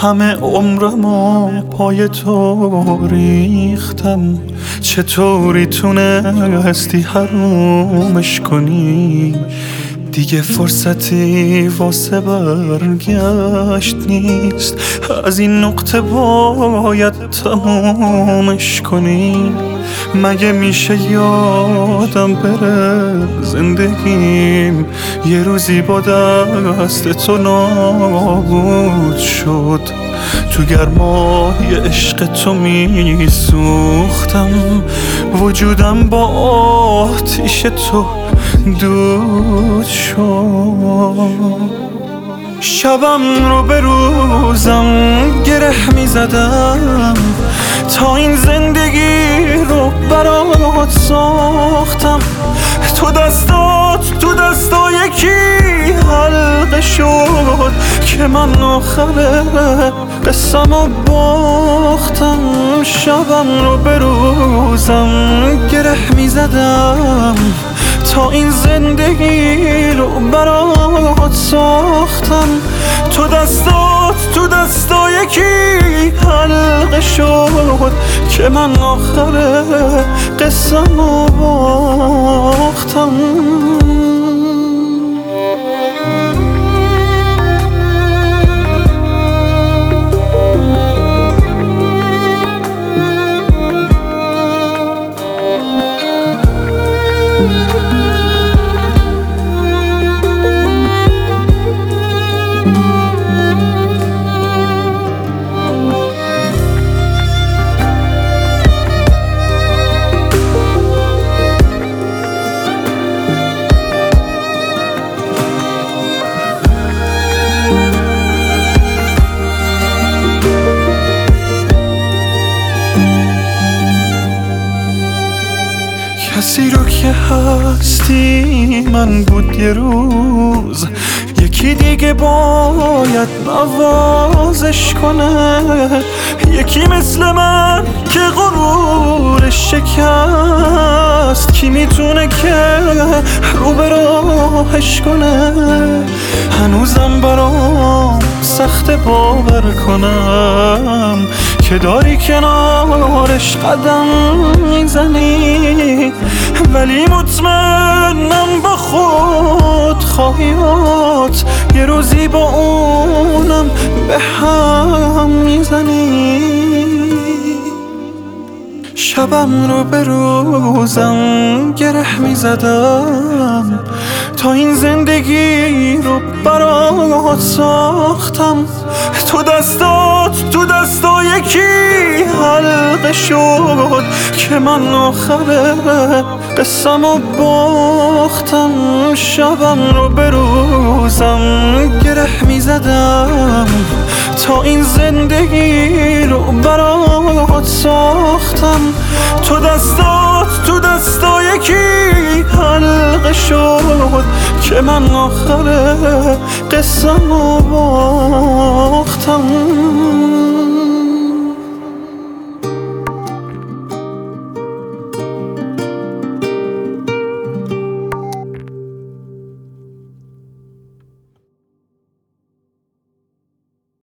همه عمرمو پای تو ریختم، چطوری تونستی حرومش کنی؟ دیگه فرصتی واسه برگشت نیست، از این نقطه باید تمومش کنی. مگه میشه یادم بره زندگیم یه روزی با دست تو نابود شد؟ تو گرمای عشق تو میسوختم، وجودم با آتیش تو دود شد. شبم رو به روزم گره میزدم، تا این زندگی رو برات ساختم. تو دستا یکی حلقه شد که من آخر قصه‌مو باختم. شبم رو به روزم گره میزدم، تا این زندگی رو برات ساختم. تو دستا یکی حلقه شد که من آخر قصه‌مو باختم. کسی رو که هستی من بود یه روز، یکی دیگه باید نوازش کنه. یکی مثل من که غرورش شکست، کی میتونه که رو به راهش کنه؟ هنوزم برام سخت باور کنم که داری کنارش قدم میزنی، ولی مطمئنم با خود خواهیات یه روزی با اونم به هم میزنی. شبم رو به روزم گره میزدم، تا این زندگی رو برات ساختم. تو دستا یکی حلقه شد که من آخر قصه‌مو باختم. شبم رو به روزم گره میزدم، تا این زندگی رو برات ساختم. تو دستا یکی حلقه شد که من آخر قصه‌مو باختم.